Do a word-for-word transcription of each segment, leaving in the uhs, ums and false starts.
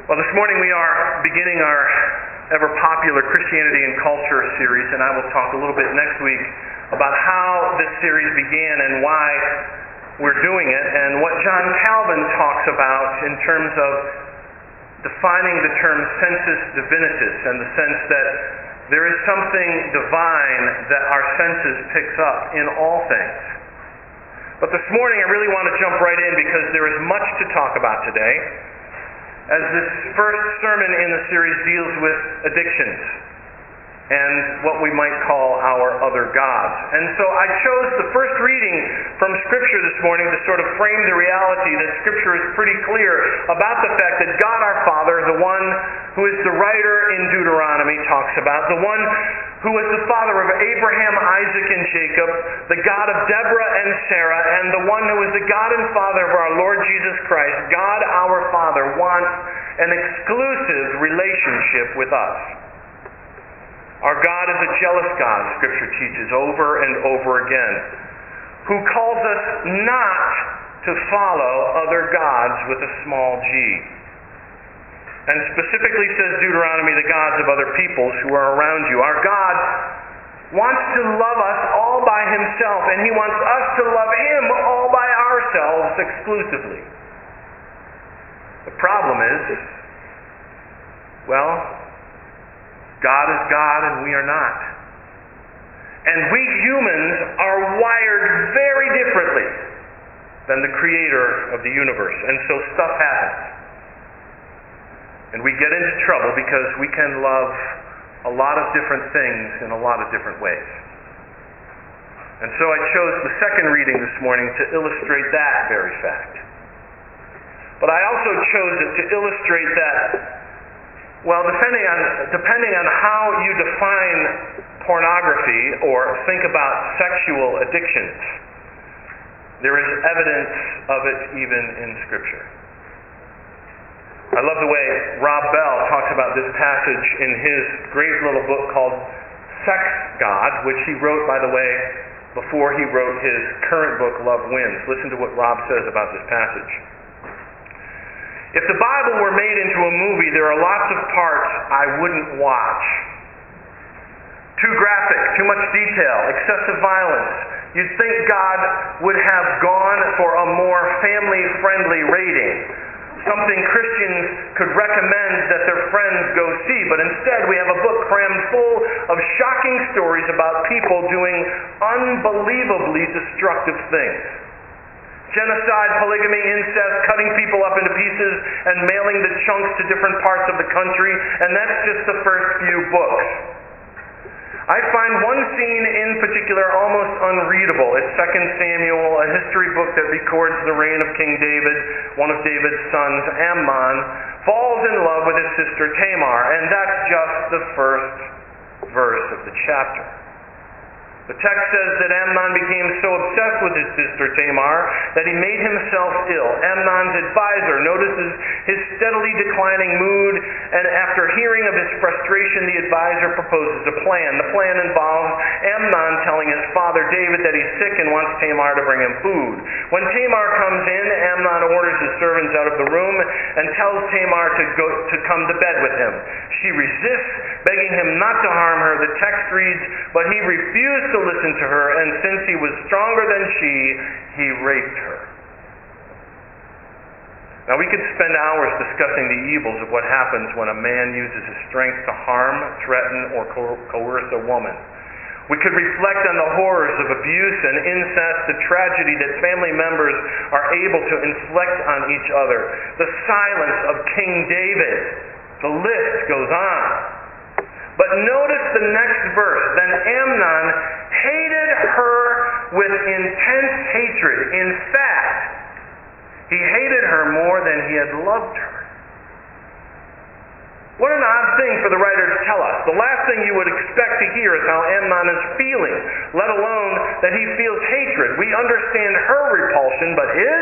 Well, this morning we are beginning our ever-popular Christianity and Culture series, and I will talk a little bit next week about how this series began and why we're doing it, and what John Calvin talks about in terms of defining the term sensus divinitas, and the sense that there is something divine that our senses picks up in all things. But this morning I really want to jump right in because there is much to talk about today, as this first sermon in the series deals with addictions and what we might call our other gods. And so I chose the first reading from Scripture this morning to sort of frame the reality that Scripture is pretty clear about the fact that God our Father, the one who is the writer in Deuteronomy talks about, the one who was the father of Abraham, Isaac, and Jacob, the God of Deborah and Sarah, and the one who is the God and Father of our Lord Jesus Christ, God our Father, wants an exclusive relationship with us. Our God is a jealous God, Scripture teaches over and over again, who calls us not to follow other gods with a small g. And specifically says Deuteronomy, the gods of other peoples who are around you. Our God wants to love us all by Himself, and He wants us to love Him all by ourselves exclusively. The problem is, well, God is God and we are not. And we humans are wired very differently than the Creator of the universe. And so stuff happens. And we get into trouble because we can love a lot of different things in a lot of different ways. And so I chose the second reading this morning to illustrate that very fact. But I also chose it to illustrate that, well, depending on, depending on how you define pornography or think about sexual addictions, there is evidence of it even in Scripture. I love the way Rob Bell talks about this passage in his great little book called Sex God, which he wrote, by the way, before he wrote his current book, Love Wins. Listen to what Rob says about this passage. If the Bible were made into a movie, there are lots of parts I wouldn't watch. Too graphic, too much detail, excessive violence. You'd think God would have gone for a more family-friendly rating, something Christians could recommend that their friends go see, but instead we have a book crammed full of shocking stories about people doing unbelievably destructive things. Genocide, polygamy, incest, cutting people up into pieces and mailing the chunks to different parts of the country, and that's just the first few books. I find one scene in particular almost unreadable. It's Second Samuel, a history book that records the reign of King David. One of David's sons, Amnon, falls in love with his sister Tamar, and that's just the first verse of the chapter. The text says that Amnon became so obsessed with his sister Tamar that he made himself ill. Amnon's advisor notices his steadily declining mood, and after hearing of his frustration, the advisor proposes a plan. The plan involves Amnon telling his father David that he's sick and wants Tamar to bring him food. When Tamar comes in, Amnon orders his servants out of the room and tells Tamar to go to come to bed with him. She resists, begging him not to harm her. The text reads, but he refused to listen to her, and since he was stronger than she, he raped her. Now, we could spend hours discussing the evils of what happens when a man uses his strength to harm, threaten, or co- coerce a woman. We could reflect on the horrors of abuse and incest, the tragedy that family members are able to inflict on each other, the silence of King David. The list goes on. But notice the next verse. Then Amnon hated her with intense hatred. In fact, he hated her more than he had loved her. What an odd thing for the writer to tell us. The last thing you would expect to hear is how Amnon is feeling, let alone that he feels hatred. We understand her repulsion, but his?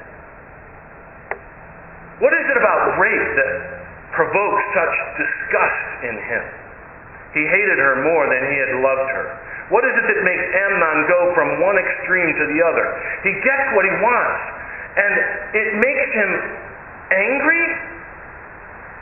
What is it about rape that provokes such disgust in him? He hated her more than he had loved her. What is it that makes Amnon go from one extreme to the other? He gets what he wants, and it makes him angry,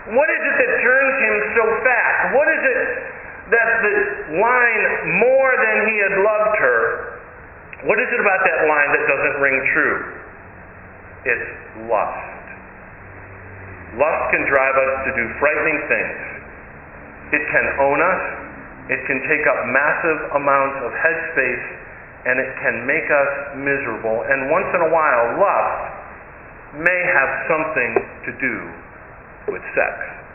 What is it that turns him so fast? What is it that the line, more than he had loved her, what is it about that line that doesn't ring true? It's lust. Lust can drive us to do frightening things. It can own us. It can take up massive amounts of headspace, and it can make us miserable. And once in a while, lust may have something to do with sex.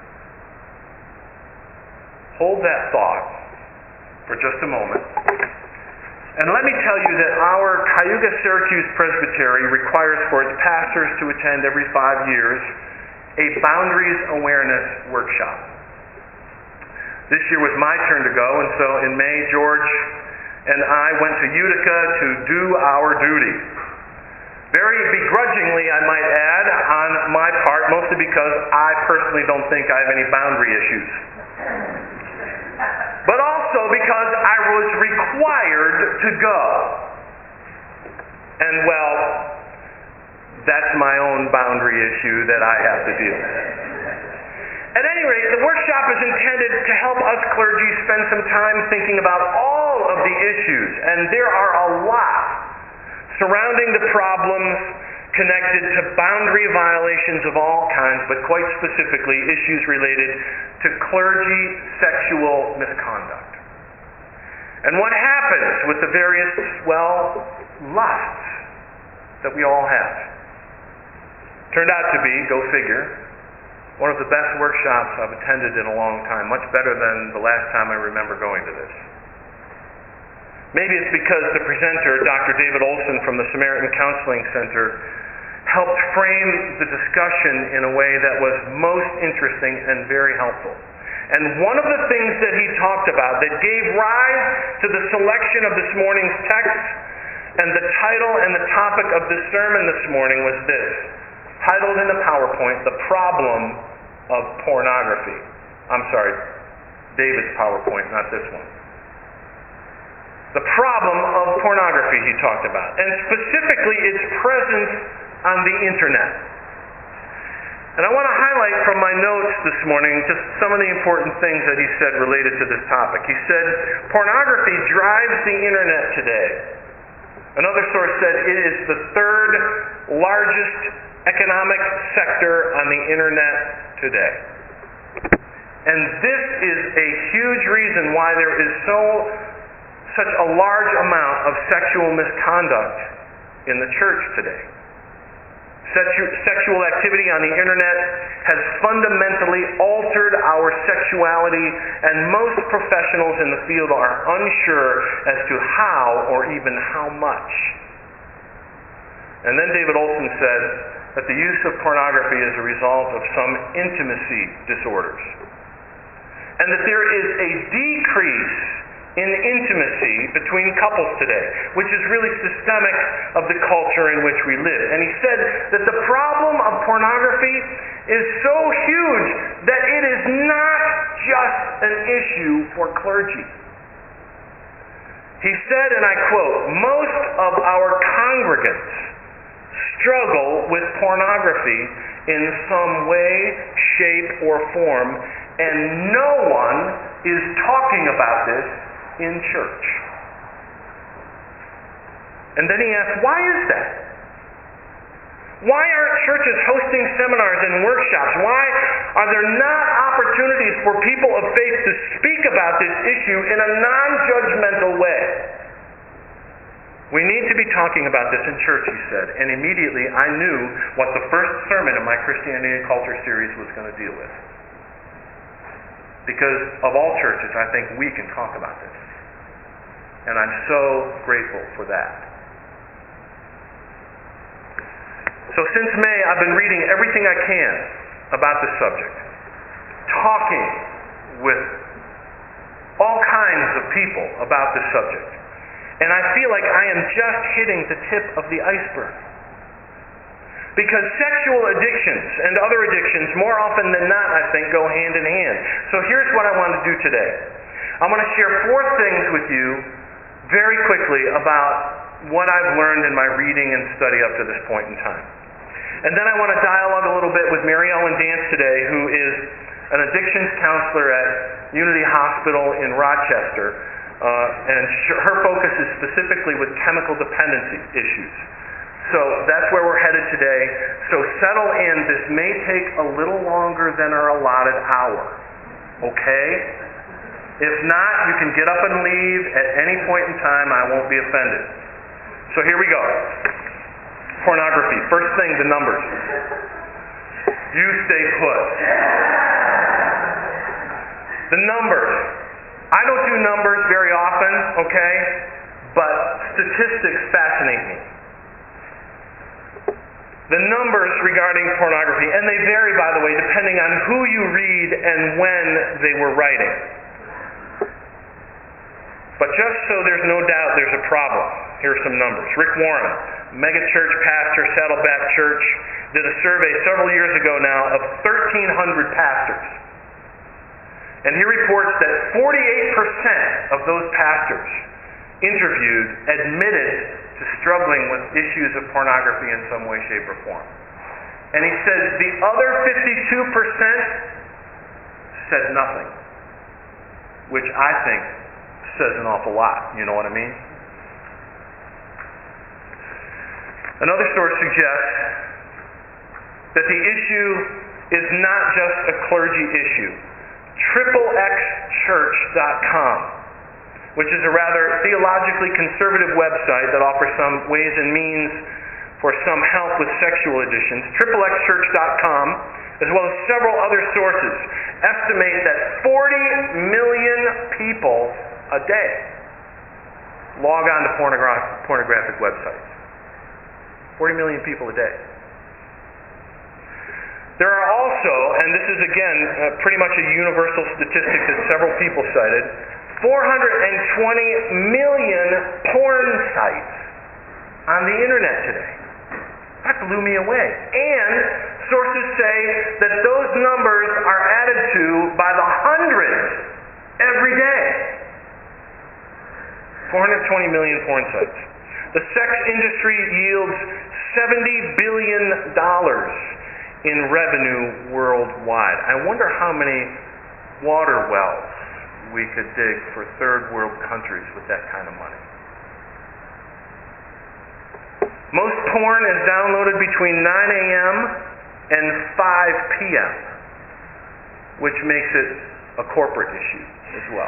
Hold that thought for just a moment. And let me tell you that our Cayuga Syracuse Presbytery requires for its pastors to attend every five years a Boundaries Awareness Workshop. This year was my turn to go, and so in May, George and I went to Utica to do our duty. Very begrudgingly, I might add, on my part, mostly because I personally don't think I have any boundary issues. But also because I was required to go. And well, that's my own boundary issue that I have to deal with. At any rate, the workshop is intended to help us clergy spend some time thinking about all of the issues, and there are a lot surrounding the problems connected to boundary violations of all kinds, but quite specifically issues related to clergy sexual misconduct. And what happens with the various, well, lusts that we all have. Turned out to be, go figure, one of the best workshops I've attended in a long time, much better than the last time I remember going to this. Maybe it's because the presenter, Doctor David Olson from the Samaritan Counseling Center, helped frame the discussion in a way that was most interesting and very helpful. And one of the things that he talked about that gave rise to the selection of this morning's text and the title and the topic of this sermon this morning was this, titled in the PowerPoint, The Problem of Pornography. I'm sorry, David's PowerPoint, not this one. The problem of pornography he talked about, and specifically its presence on the internet. And I want to highlight from my notes this morning just some of the important things that he said related to this topic. He said, pornography drives the internet today. Another source said it is the third largest economic sector on the internet today. And this is a huge reason why there is so such a large amount of sexual misconduct in the church today. Sexual activity on the internet has fundamentally altered our sexuality, and most professionals in the field are unsure as to how or even how much. And then David Olson said that the use of pornography is a result of some intimacy disorders, and that there is a decrease in intimacy between couples today, which is really systemic of the culture in which we live. And he said that the problem of pornography is so huge that it is not just an issue for clergy. He said, and I quote, most of our congregants struggle with pornography in some way, shape, or form, and no one is talking about this in church. And then he asked, why is that? Why aren't churches hosting seminars and workshops? Why are there not opportunities for people of faith to speak about this issue in a non-judgmental way? We need to be talking about this in church, he said. And immediately I knew what the first sermon in my Christianity and Culture series was going to deal with. Because of all churches, I think we can talk about this. And I'm so grateful for that. So since May, I've been reading everything I can about this subject. Talking with all kinds of people about this subject. And I feel like I am just hitting the tip of the iceberg. Because sexual addictions and other addictions, more often than not, I think, go hand in hand. So here's what I want to do today. I want to share four things with you very quickly about what I've learned in my reading and study up to this point in time. And then I want to dialogue a little bit with Mary Ellen Dance today, who is an addictions counselor at Unity Hospital in Rochester, uh, and sh- her focus is specifically with chemical dependency issues. So that's where we're headed today. So settle in. This may take a little longer than our allotted hour. Okay? If not, you can get up and leave at any point in time. I won't be offended. So here we go. Pornography. First thing, the numbers. You stay put. The numbers. I don't do numbers very often, okay? But statistics fascinate me. The numbers regarding pornography, and they vary, by the way, depending on who you read and when they were writing. But just so there's no doubt there's a problem, here are some numbers. Rick Warren, megachurch pastor, Saddleback Church, did a survey several years ago now of thirteen hundred pastors. And he reports that forty-eight percent of those pastors interviewed admitted to struggling with issues of pornography in some way, shape, or form. And he says the other fifty-two percent said nothing, which I think says an awful lot. You know what I mean? Another source suggests that the issue is not just a clergy issue. triple x church dot com, which is a rather theologically conservative website that offers some ways and means for some help with sexual addictions. triple x church dot com, as well as several other sources, estimate that forty million people a day log on to pornogra- pornographic websites. forty million people a day. There are also, and this is again uh, pretty much a universal statistic that several people cited, four hundred twenty million porn sites on the internet today. That blew me away. And sources say that those numbers are added to by the hundreds every day. four hundred twenty million porn sites. The sex industry yields seventy billion dollars in revenue worldwide. I wonder how many water wells we could dig for third world countries with that kind of money. Most porn is downloaded between nine a.m. and five p.m., which makes it a corporate issue as well.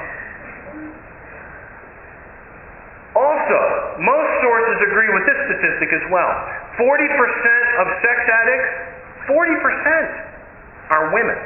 Also, most sources agree with this statistic as well. forty percent of sex addicts, forty percent are women.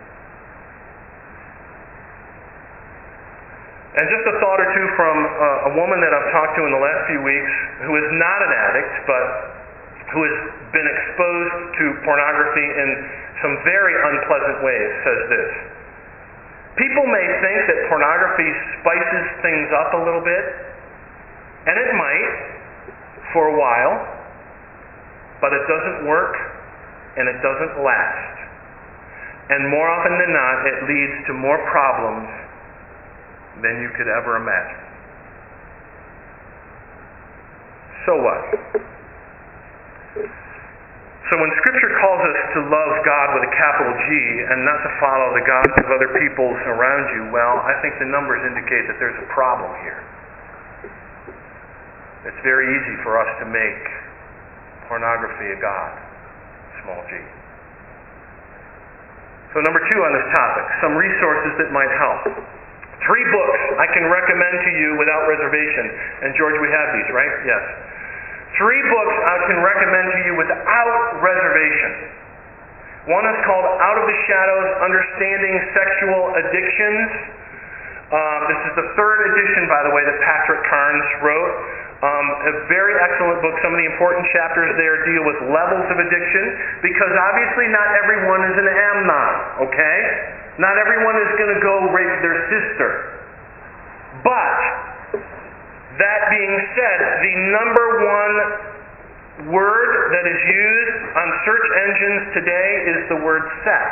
And just a thought or two from uh, a woman that I've talked to in the last few weeks who is not an addict, but who has been exposed to pornography in some very unpleasant ways, says this. People may think that pornography spices things up a little bit, and it might for a while, but it doesn't work and it doesn't last. And more often than not, it leads to more problems than you could ever imagine. So what? So when Scripture calls us to love God with a capital G and not to follow the gods of other peoples around you, well, I think the numbers indicate that there's a problem here. It's very easy for us to make pornography a god, small g. So number two on this topic, some resources that might help. Three books I can recommend to you without reservation. And George, we have these, right? Yes. Three books I can recommend to you without reservation. One is called Out of the Shadows, Understanding Sexual Addictions. Um, this is the third edition, by the way, that Patrick Carnes wrote. Um, a very excellent book. Some of the important chapters there deal with levels of addiction, because obviously not everyone is an Amnon, okay? Not everyone is going to go rape their sister. But, that being said, the number one word that is used on search engines today is the word sex.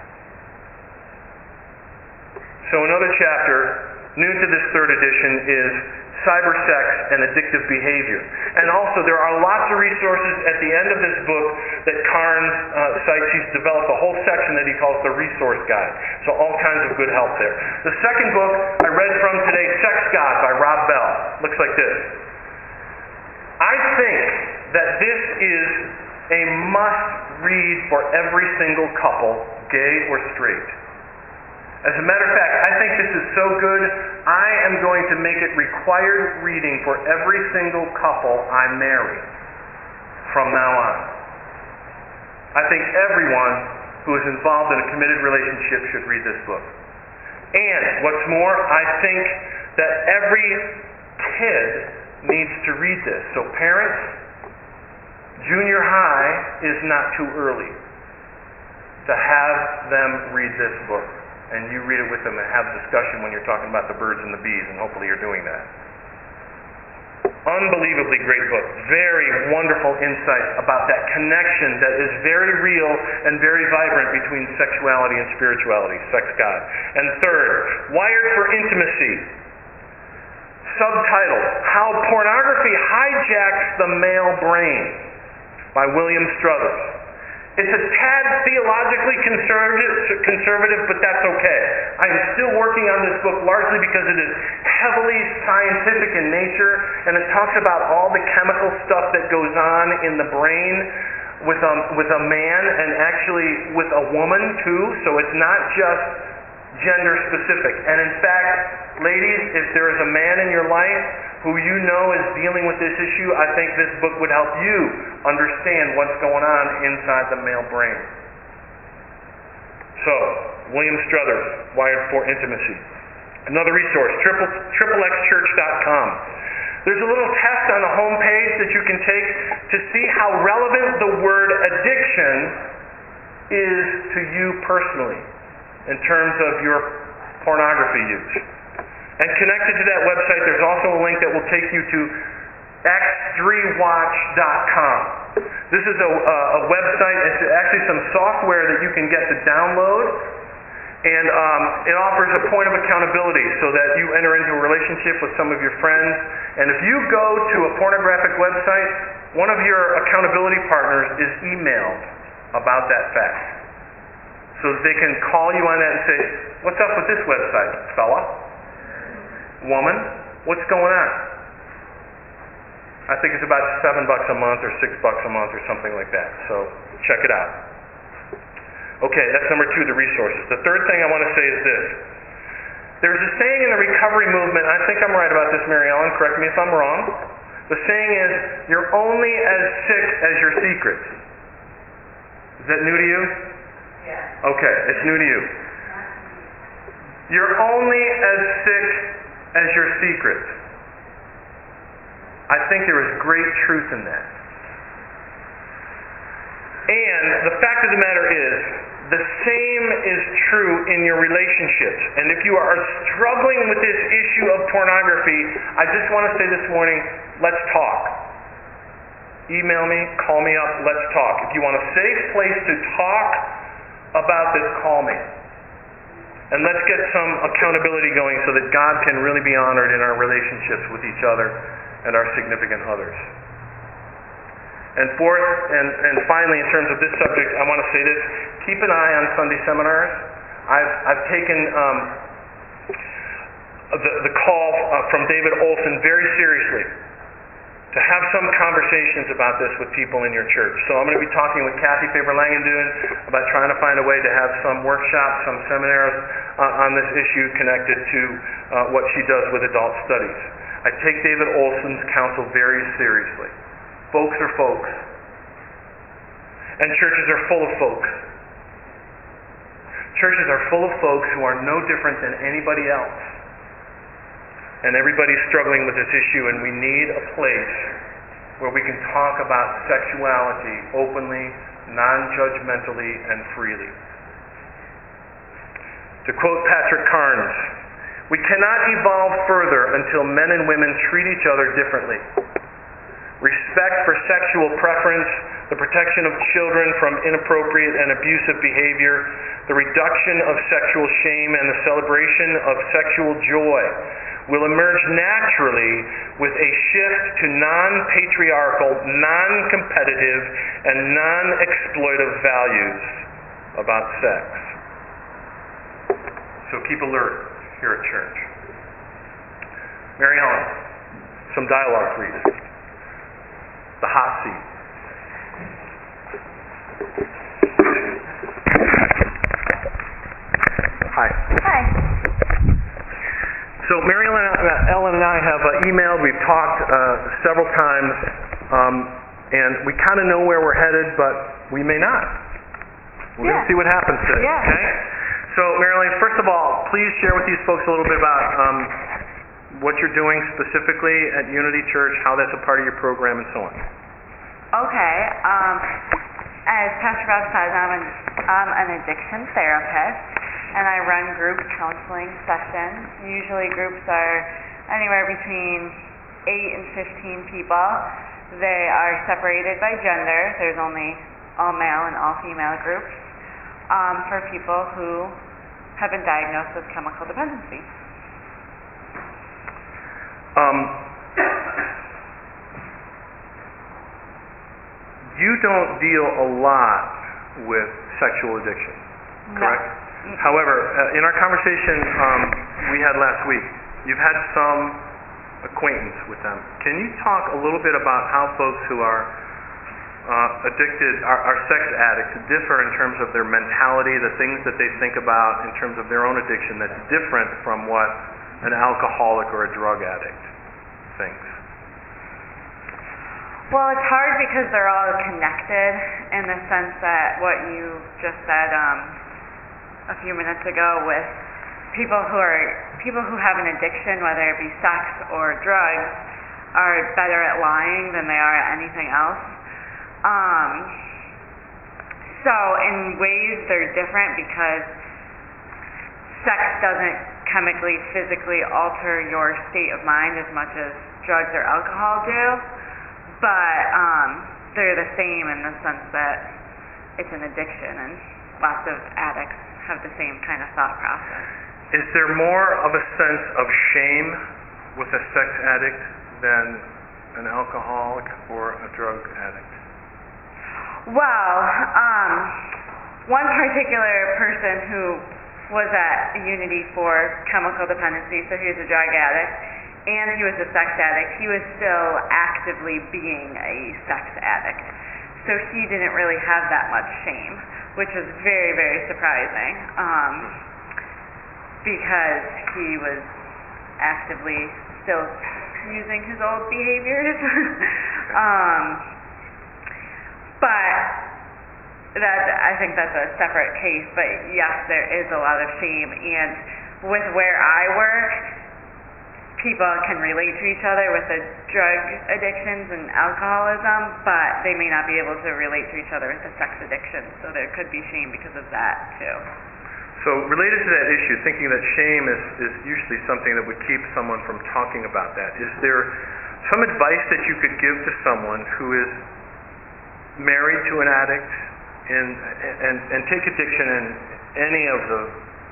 So another chapter, new to this third edition, is cybersex and addictive behavior. And also there are lots of resources at the end of this book that Carnes uh, cites, he's developed a whole section that he calls the resource guide. So all kinds of good help there. The second book I read from today, Sex God by Rob Bell. Looks like this. I think that this is a must-read for every single couple, gay or straight. As a matter of fact, I think this is so good, I am going to make it required reading for every single couple I marry from now on. I think everyone who is involved in a committed relationship should read this book. And, what's more, I think that every kid needs to read this. So parents, junior high is not too early to have them read this book. And you read it with them and have discussion when you're talking about the birds and the bees, and hopefully you're doing that. Unbelievably great book. Very wonderful insight about that connection that is very real and very vibrant between sexuality and spirituality, Sex God. And third, Wired for Intimacy. Subtitled, How Pornography Hijacks the Male Brain by William Struthers. It's a tad theologically conservative, conservative, but that's okay. I'm still working on this book largely because it is heavily scientific in nature, and it talks about all the chemical stuff that goes on in the brain with a, with a man and actually with a woman too, so it's not just gender specific. And in fact, ladies, if there is a man in your life who you know is dealing with this issue, I think this book would help you understand what's going on inside the male brain. So, William Struthers, Wired for Intimacy. Another resource, triple x church dot com. There's a little test on the home page that you can take to see how relevant the word addiction is to you personally in terms of your pornography use. And connected to that website, there's also a link that will take you to x three watch dot com. This is a, a, a website, it's actually some software that you can get to download, and um, it offers a point of accountability so that you enter into a relationship with some of your friends. And if you go to a pornographic website, one of your accountability partners is emailed about that fact. So that they can call you on that and say, what's up with this website, fella? Woman? What's going on? I think it's about seven bucks a month or six bucks a month or something like that. So check it out. Okay, that's number two, the resources. The third thing I want to say is this. There's a saying in the recovery movement, I think I'm right about this, Mary Ellen, correct me if I'm wrong. The saying is, you're only as sick as your secrets. Is that new to you? Yeah. Okay, it's new to you. You're only as sick as your secrets. I think there is great truth in that. And the fact of the matter is, the same is true in your relationships. And if you are struggling with this issue of pornography, I just want to say this morning, let's talk. Email me, call me up, let's talk. If you want a safe place to talk about this, call me. And let's get some accountability going so that God can really be honored in our relationships with each other and our significant others. And fourth, and, and finally, in terms of this subject, I want to say this. Keep an eye on Sunday seminars. I've, I've taken um, the, the call uh, from David Olson very seriously to have some conversations about this with people in your church. So I'm going to be talking with Kathy Faber-Langendoen about trying to find a way to have some workshops, some seminars uh, on this issue connected to uh, what she does with adult studies. I take David Olson's counsel very seriously. Folks are folks. And churches are full of folks. Churches are full of folks who are no different than anybody else. And everybody's struggling with this issue, and we need a place where we can talk about sexuality openly, non-judgmentally, and freely. To quote Patrick Carnes, we cannot evolve further until men and women treat each other differently. Respect for sexual preference, the protection of children from inappropriate and abusive behavior, the reduction of sexual shame, and the celebration of sexual joy will emerge naturally with a shift to non-patriarchal, non-competitive, and non-exploitive values about sex. So keep alert here at church. Mary Ellen, some dialogue, please. The hot seat. Hi. Hi. So Mary Ellen, uh, Ellen and I have uh, emailed. We've talked uh, several times, um, and we kind of know where we're headed, but we may not. We're Yeah. going to see what happens today. Yeah. Okay. So Mary Ellen, first of all, please share with these folks a little bit about um, what you're doing specifically at Unity Church, how that's a part of your program, and so on. Okay. Um, as Pastor Rob says, I'm an, I'm an addiction therapist, and I run group counseling sessions. Usually groups are anywhere between eight and fifteen people. They are separated by gender. There's only all male and all female groups um, for people who have been diagnosed with chemical dependency. Um, you don't deal a lot with sexual addiction, correct? No. Mm-mm. However, uh, in our conversation um, we had last week, you've had some acquaintance with them. Can you talk a little bit about how folks who are uh, addicted, are, are sex addicts, differ in terms of their mentality, the things that they think about in terms of their own addiction that's different from what an alcoholic or a drug addict thinks? Well, it's hard because they're all connected in the sense that what you just said um, a few minutes ago with people who are people who have an addiction, whether it be sex or drugs, are better at lying than they are at anything else. Um, so in ways they're different because sex doesn't chemically, physically alter your state of mind as much as drugs or alcohol do. But um, they're the same in the sense that it's an addiction, and lots of addicts have the same kind of thought process. Is there more of a sense of shame with a sex addict than an alcoholic or a drug addict? Well, um, one particular person who was at Unity for chemical dependency, so he was a drug addict, and he was a sex addict. He was still actively being a sex addict. So he didn't really have that much shame, which was very, very surprising, um, because he was actively still using his old behaviors. um, but that, I think that's a separate case. But yes, there is a lot of shame. And with where I work, people can relate to each other with the drug addictions and alcoholism, but they may not be able to relate to each other with the sex addiction. So there could be shame because of that too. So related to that issue, thinking that shame is, is usually something that would keep someone from talking about that, is there some advice that you could give to someone who is married to an addict and, and, and take addiction in any of the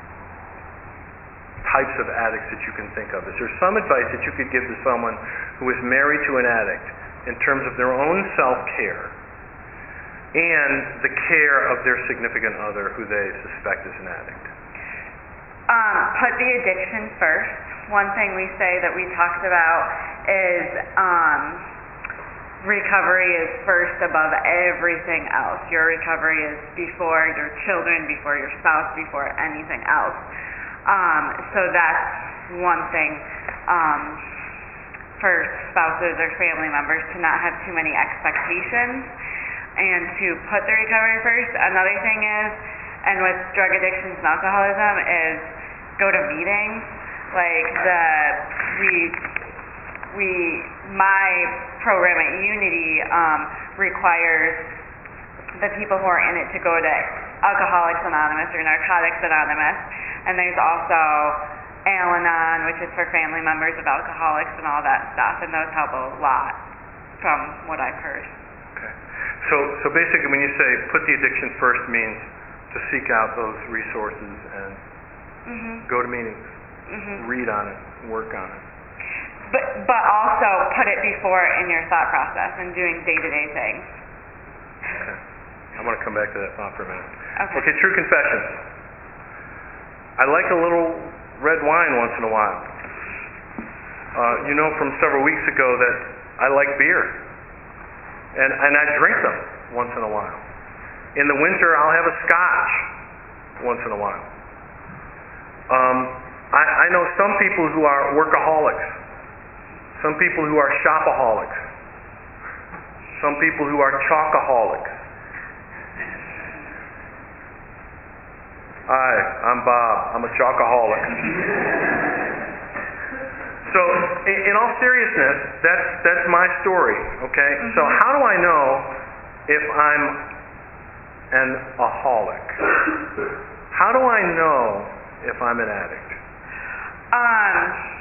types of addicts that you can think of? Is there some advice that you could give to someone who is married to an addict in terms of their own self-care and the care of their significant other who they suspect is an addict? Um, put the addiction first. One thing we say that we talked about is um, recovery is first above everything else. Your recovery is before your children, before your spouse, before anything else. Um, so that's one thing um, for spouses or family members, to not have too many expectations and to put the recovery first. Another thing is, and with drug addictions and alcoholism, is go to meetings. Like the we we my program at Unity um, requires the people who are in it to go to Alcoholics Anonymous or Narcotics Anonymous. And there's also Al-Anon, which is for family members of alcoholics and all that stuff, and those help a lot from what I've heard. Okay. So, so basically when you say put the addiction first means to seek out those resources and Mm-hmm. go to meetings. Mhm. read on it, work on it. But but also put it before in your thought process and doing day-to-day things. Okay. I want to come back to that thought for a minute. Okay. Okay, true confessions. I like a little red wine once in a while. Uh, you know from several weeks ago that I like beer. And, and I drink them once in a while. In the winter, I'll have a scotch once in a while. Um, I, I know some people who are workaholics. Some people who are shopaholics. Some people who are chocoholics. Hi, I'm Bob. I'm a chocoholic. So, in, in all seriousness, that's that's my story. Okay. Mm-hmm. So, how do I know if I'm an aholic? How do I know if I'm an addict? Um,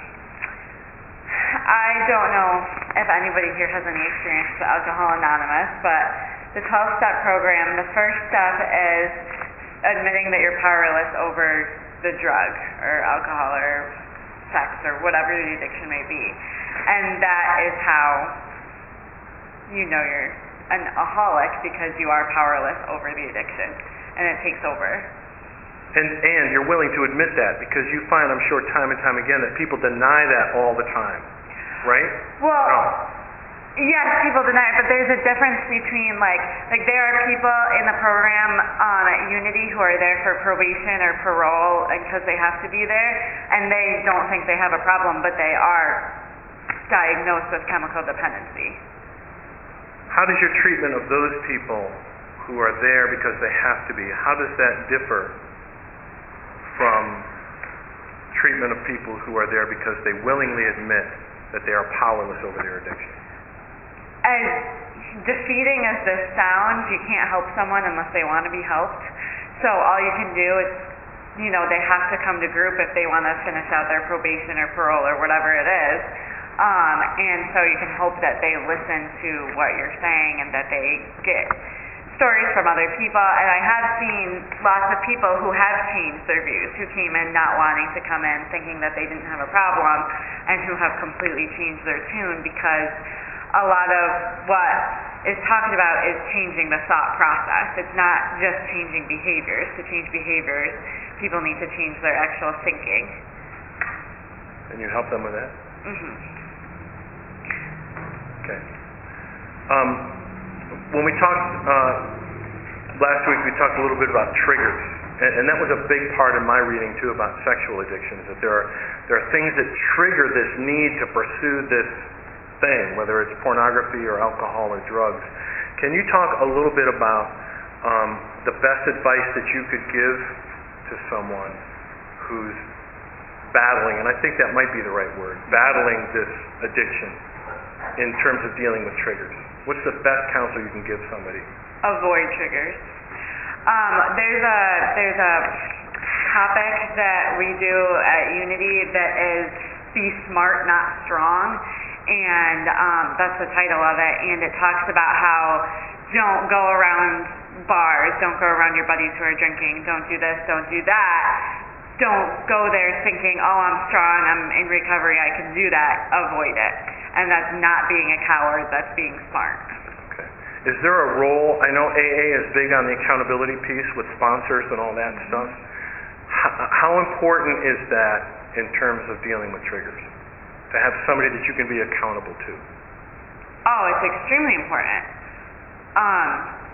I don't know if anybody here has any experience with Alcohol Anonymous, but the twelve-step program, the first step is admitting that you're powerless over the drug or alcohol or sex or whatever the addiction may be. And that is how you know you're an aholic, because you are powerless over the addiction and it takes over. And, and you're willing to admit that, because you find, I'm sure, time and time again that people deny that all the time, right? Well, no. Yes, people deny it, but there's a difference between, like, like there are people in the program um, at Unity who are there for probation or parole because they have to be there, and they don't think they have a problem, but they are diagnosed with chemical dependency. How does your treatment of those people who are there because they have to be, how does that differ from treatment of people who are there because they willingly admit that they are powerless over their addiction? As defeating as this sounds, you can't help someone unless they want to be helped. So all you can do is, you know, they have to come to group if they want to finish out their probation or parole or whatever it is. Um, and so you can hope that they listen to what you're saying and that they get stories from other people. And I have seen lots of people who have changed their views, who came in not wanting to come in, thinking that they didn't have a problem, and who have completely changed their tune, because a lot of what is talked about is changing the thought process. It's not just changing behaviors. To change behaviors, people need to change their actual thinking. And you help them with that? Mm-hmm. Okay. Um, when we talked uh, last week, we talked a little bit about triggers, and, and that was a big part of my reading too about sexual addictions. That there are there are things that trigger this need to pursue this thing, whether it's pornography or alcohol or drugs. Can you talk a little bit about um, the best advice that you could give to someone who's battling, and I think that might be the right word, battling this addiction in terms of dealing with triggers? What's the best counsel you can give somebody? Avoid triggers. Um, there's a there's a topic that we do at Unity that is Be Smart, Not Strong. And um, that's the title of it, and it talks about how don't go around bars, don't go around your buddies who are drinking, don't do this, don't do that. Don't go there thinking, oh, I'm strong, I'm in recovery, I can do that. Avoid it. And that's not being a coward, that's being smart. Okay. Is there a role, I know A A is big on the accountability piece with sponsors and all that stuff. How, how important is that in terms of dealing with triggers? To have somebody that you can be accountable to? Oh, it's extremely important. Um,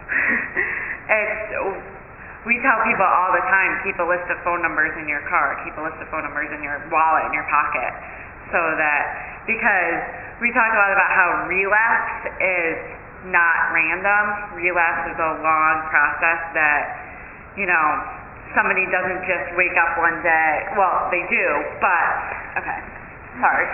it's we tell people all the time, keep a list of phone numbers in your car, keep a list of phone numbers in your wallet, in your pocket, so that, because we talk a lot about how relapse is not random. Relapse is a long process that, you know, somebody doesn't just wake up one day. Well, they do, but okay. Sorry.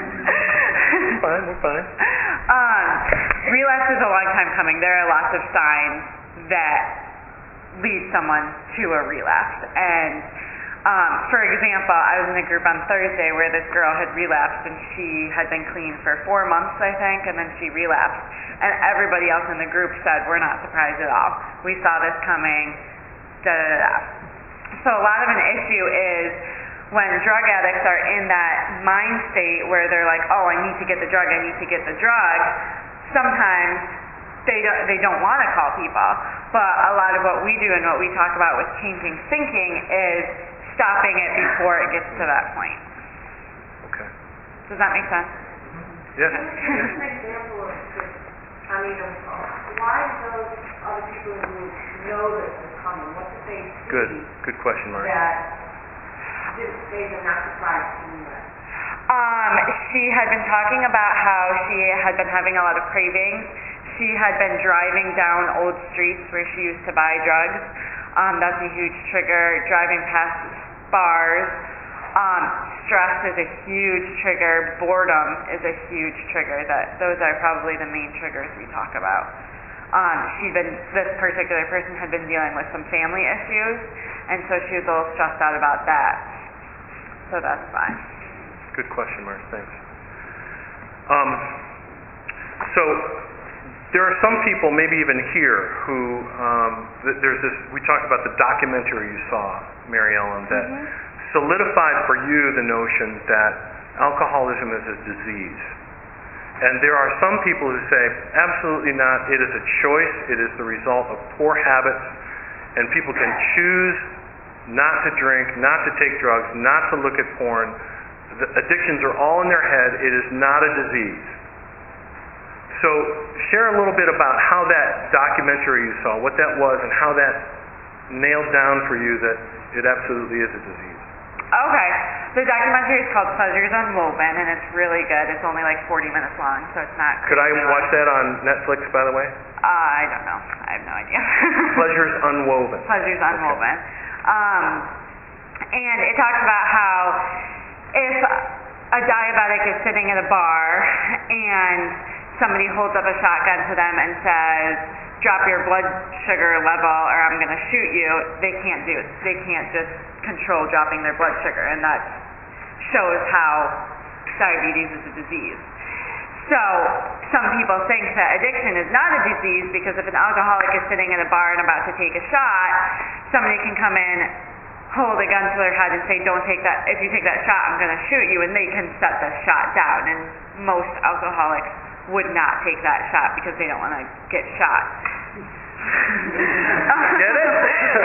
We're fine, we're fine. Um, relapse is a long time coming. There are lots of signs that lead someone to a relapse. And um, for example, I was in a group on Thursday where this girl had relapsed, and she had been clean for four months, I think, and then she relapsed. And everybody else in the group said, we're not surprised at all. We saw this coming, da da da. So a lot of an issue is when drug addicts are in that mind state where they're like, oh, I need to get the drug, I need to get the drug, sometimes they don't, they don't want to call people. But a lot of what we do and what we talk about with changing thinking is stopping it before it gets to that point. Okay. Does that make sense? Yes. Just an example of this, I mean, of why those other people who know this is coming, what did they see Good. Good question, Mark. that did they were not surprised to do that? Um, she had been talking about how she had been having a lot of cravings. She had been driving down old streets where she used to buy drugs. Um, that's a huge trigger. Driving past bars. Um, stress is a huge trigger. Boredom is a huge trigger. That those are probably the main triggers we talk about. Um, she'd been this particular person had been dealing with some family issues, and so she was a little stressed out about that. So that's why. Good question, Mark. Thanks. Um, so there are some people, maybe even here, who um, th- there's this. We talked about the documentary you saw, Mary Ellen, that Mm-hmm. solidified for you the notion that alcoholism is a disease. And there are some people who say, absolutely not. It is a choice. It is the result of poor habits, and people can choose not to drink, not to take drugs, not to look at porn. The addictions are all in their head. It is not a disease. So share a little bit about how that documentary you saw, what that was, and how that nailed down for you that it absolutely is a disease. Okay. The documentary is called Pleasures Unwoven, and it's really good. It's only like forty minutes long, so it's not Could I crazy watch long. that on Netflix, by the way? Uh, I don't know. I have no idea. Pleasures Unwoven. Pleasures Unwoven. Um, and it talks about how if a diabetic is sitting at a bar and somebody holds up a shotgun to them and says, drop your blood sugar level or I'm going to shoot you, they can't do it. They can't just control dropping their blood sugar, and that shows how diabetes is a disease. So some people think that addiction is not a disease because if an alcoholic is sitting in a bar and about to take a shot, somebody can come in, hold a gun to their head and say, don't take that, if you take that shot, I'm going to shoot you, and they can set the shot down. And most alcoholics would not take that shot because they don't want to get shot. Get it?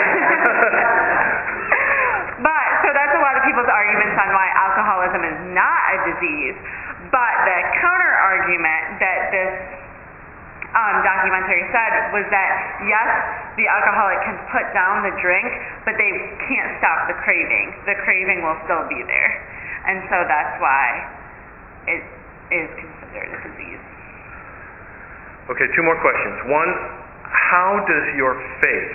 But, so that's a lot of people's arguments on why alcoholism is not a disease. But the counter argument that this um, documentary said was that, yes, the alcoholic can put down the drink, but they can't stop the craving. The craving will still be there. And so that's why it is considered a disease. Okay, two more questions. One, how does your faith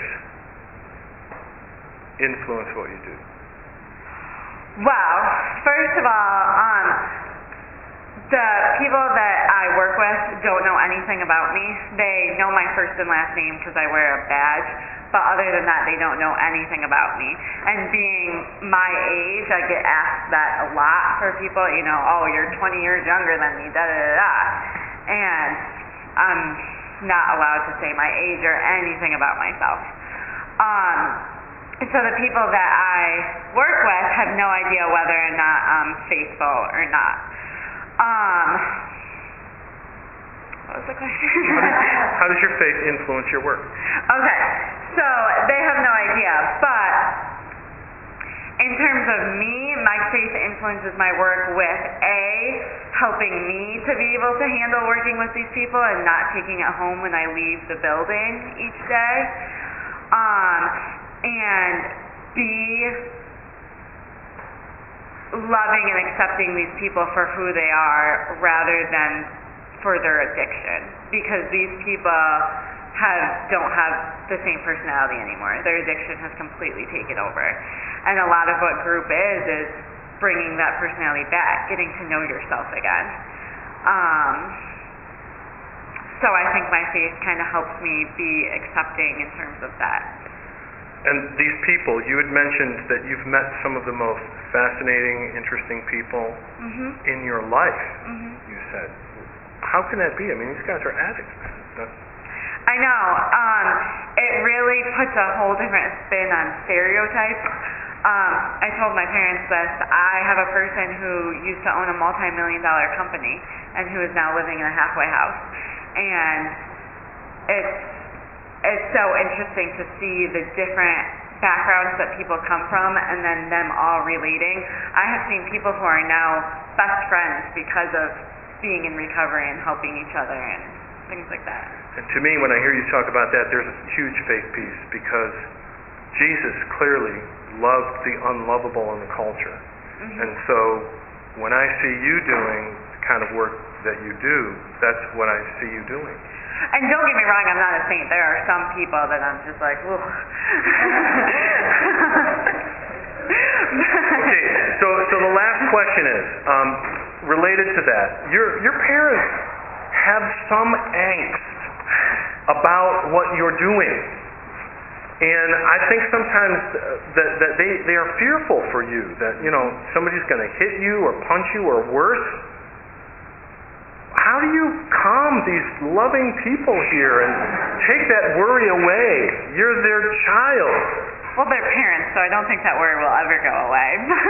influence what you do? Well, first of all, um, the people that I work with don't know anything about me. They know my first and last name because I wear a badge, but other than that, they don't know anything about me. And being my age, I get asked that a lot for people, you know, oh, you're twenty years younger than me, da da da da. And I'm not allowed to say my age or anything about myself. Um, so the people that I work with have no idea whether or not I'm faithful or not. Um, what was the question? How does your faith influence your work? Okay, so they have no idea, but in terms of me, my faith influences my work with A, helping me to be able to handle working with these people and not taking it home when I leave the building each day. Um, and B, loving and accepting these people for who they are rather than for their addiction. Because these people have don't have the same personality anymore. Their addiction has completely taken over. And a lot of what group is is bringing that personality back, getting to know yourself again. Um, so I think my faith kind of helps me be accepting in terms of that. And these people, you had mentioned that you've met some of the most fascinating, interesting people Mm-hmm. in your life, Mm-hmm. you said. How can that be? I mean, these guys are addicts. That's, I know. Um, it really puts a whole different spin on stereotypes. um, I told my parents this. I have a person who used to own a multi-million dollar company and who is now living in a halfway house. And it's it's so interesting to see the different backgrounds that people come from and then them all relating. I have seen people who are now best friends because of being in recovery and helping each other and things like that. And to me, when I hear you talk about that, there's a huge faith piece, because Jesus clearly loved the unlovable in the culture. Mm-hmm. And so when I see you doing the kind of work that you do, that's what I see you doing. And don't get me wrong, I'm not a saint. There are some people that I'm just like, ooh. Okay, so so the last question is um, related to that. Your your parents have some angst about what you're doing, and I think sometimes that that they they are fearful for you, that you know somebody's going to hit you or punch you or worse. How do you calm these loving people here and take that worry away? You're their child. Well, they're parents, so I don't think that worry will ever go away.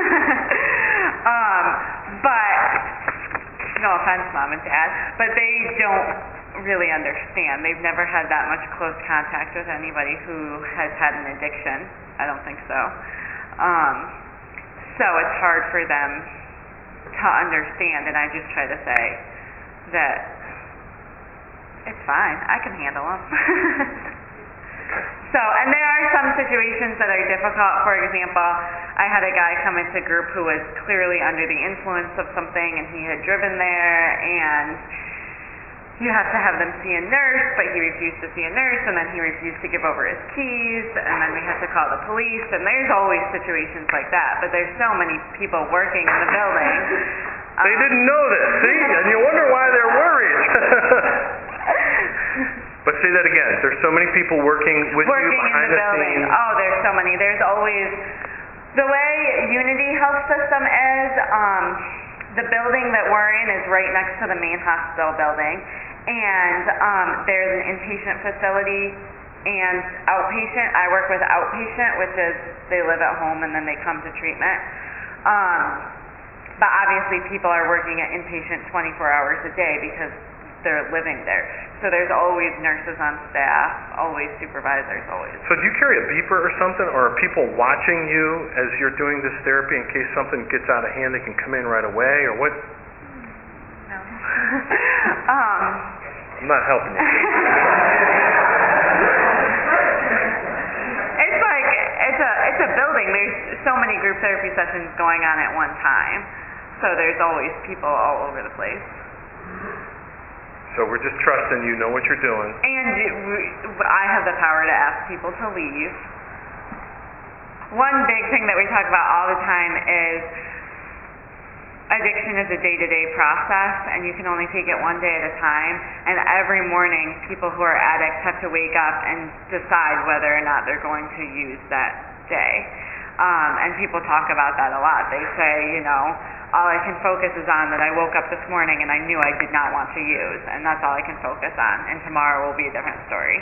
um, but, no offense, Mom and Dad, but they don't really understand. They've never had that much close contact with anybody who has had an addiction. I don't think so. Um, so it's hard for them to understand, and I just try to say that it's fine. I can handle them. So, and there are some situations that are difficult. For example, I had a guy come into group who was clearly under the influence of something, and he had driven there, and you have to have them see a nurse, but he refused to see a nurse, and then he refused to give over his keys, and then we had to call the police, and there's always situations like that, but there's so many people working in the building. They didn't know this, see? And you wonder why they're worried. But say that again. There's so many people working with working you behind in the, the building. scenes. Oh, there's so many. There's always the way Unity Health System is. Um, the building that we're in is right next to the main hospital building, and um, there's an inpatient facility and outpatient. I work with outpatient, which is they live at home and then they come to treatment. Um, but obviously, people are working at inpatient twenty-four hours a day because they're living there. So there's always nurses on staff, always supervisors, always. So do you carry a beeper or something, or are people watching you as you're doing this therapy in case something gets out of hand, they can come in right away, or what? No. um, I'm not helping you. It's like, it's a, it's a building. There's so many group therapy sessions going on at one time. So there's always people all over the place. So we're just trusting you know what you're doing. And I have the power to ask people to leave. One big thing that we talk about all the time is addiction is a day-to-day process, and you can only take it one day at a time. And every morning, people who are addicts have to wake up and decide whether or not they're going to use that day. Um, and people talk about that a lot. They say, you know, all I can focus is on that I woke up this morning and I knew I did not want to use, and that's all I can focus on, and tomorrow will be a different story.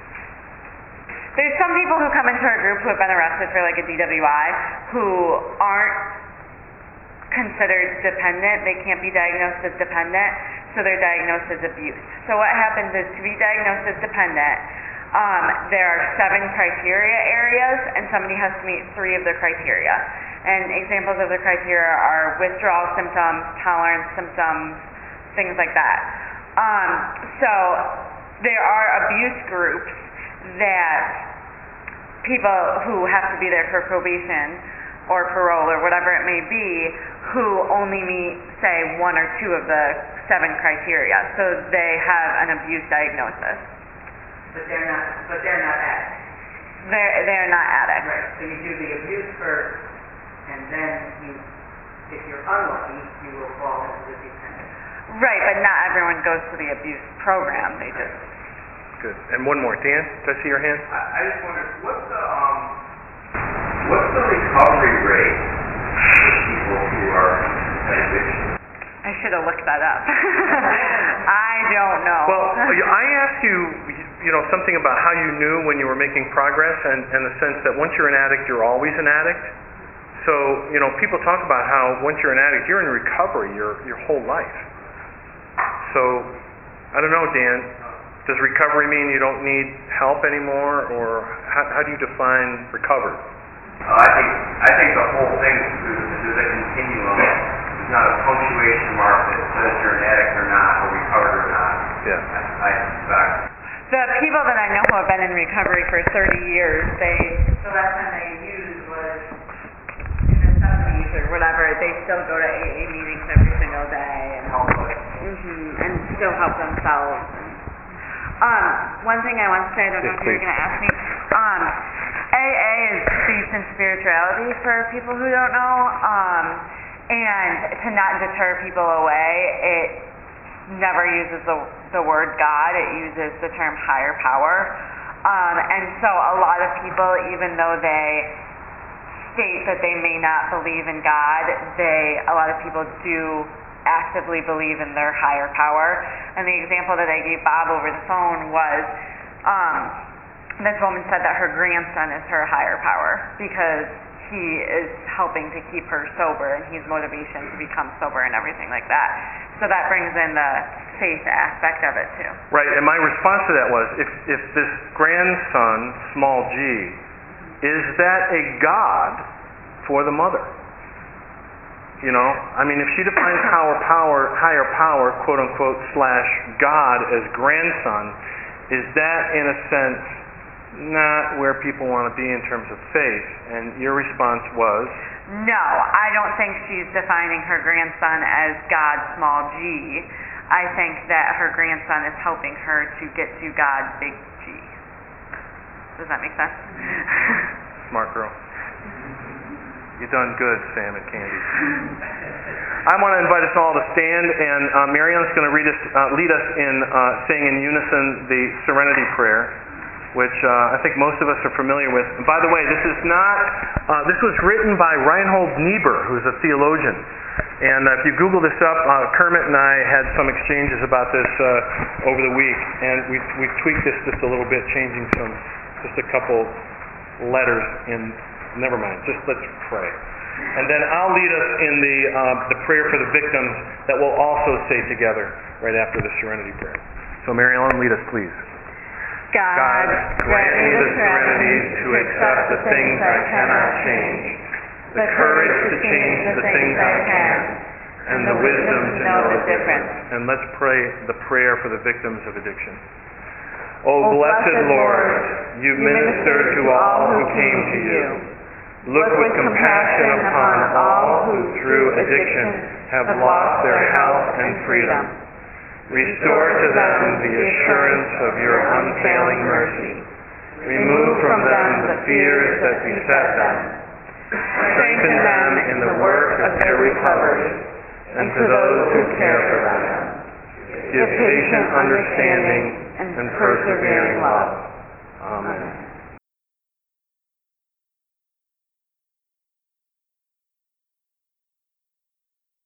There's some people who come into our group who have been arrested for like a D W I who aren't considered dependent. They can't be diagnosed as dependent, so they're diagnosed as abuse. So what happens is, to be diagnosed as dependent, um, there are seven criteria areas, and somebody has to meet three of the criteria. And examples of the criteria are withdrawal symptoms, tolerance symptoms, things like that. Um, so there are abuse groups that people who have to be there for probation or parole or whatever it may be, who only meet, say, one or two of the seven criteria. So they have an abuse diagnosis. But they're not, but they're not addicts. They're, they're not addicts. Right, so you do the abuse first, and then you, if you're unlucky, you will fall into the dependent. Right, but not everyone goes to the abuse program. They just... Good. And one more. Dan, did I see your hand? I, I just wondered, what's the, um, what's the recovery rate for people who are at addiction? I should have looked that up. I don't know. Well, I asked you, you know, something about how you knew when you were making progress, and, and the sense that once you're an addict, you're always an addict. so, you know, people talk about how once you're an addict, you're in recovery your your whole life. So, I don't know, Dan, does recovery mean you don't need help anymore, or how, how do you define recovered? Uh, I think I think the whole thing is, is a continuum. There's not a punctuation mark that says you're an addict or not, or recovered or not. Yeah. I, I suspect. The people that I know who have been in recovery for thirty years, they, the last time they used was in the seventies or whatever, they still go to A A meetings every single day and, mm-hmm, and still help themselves. Um, one thing I want to say, I don't know Yes, if you were please. going to ask me, um, A A is based in spirituality for people who don't know, um, and to not deter people away, it never uses the, the word God, it uses the term higher power. Um, and so a lot of people, even though they state that they may not believe in God, they, a lot of people do actively believe in their higher power. And the example that I gave Bob over the phone was, um, this woman said that her grandson is her higher power because he is helping to keep her sober, and he's motivation to become sober and everything like that. So that brings in the faith aspect of it too. Right, and my response to that was, if, if this grandson, small g, is that a God for the mother? You know, I mean, if she defines power, power, higher power, quote unquote, slash God as grandson, is that in a sense not where people want to be in terms of faith? And your response was? No, I don't think she's defining her grandson as God small g. I think that her grandson is helping her to get to God big G. Does that make sense? Smart girl. You've done good, Sam and Candy. I want to invite us all to stand, and uh, Marianne's going to read us, uh, lead us in uh, saying in unison the Serenity Prayer, which uh, I think most of us are familiar with. And by the way, this is not, uh, this was written by Reinhold Niebuhr, who's a theologian. And uh, if you Google this up, uh, Kermit and I had some exchanges about this uh, over the week, and we we tweaked this just a little bit, changing some, just a couple letters in, never mind, just let's pray. And then I'll lead us in the uh, the prayer for the victims that we'll also say together right after the Serenity Prayer. So Mary Ellen, lead us please. God, God, grant me the serenity to accept the things I cannot change, the courage to change the things I can, and the wisdom to know the difference. And let's pray the prayer for the victims of addiction. O blessed Lord, you ministered to all who came to you. Look with compassion upon all who through addiction have lost their health and freedom. Restore to them the assurance of your unfailing mercy. Remove from them the fears that beset them. Strengthen them in the work of their recovery, and to those who care for them, give patient understanding and persevering love. Amen.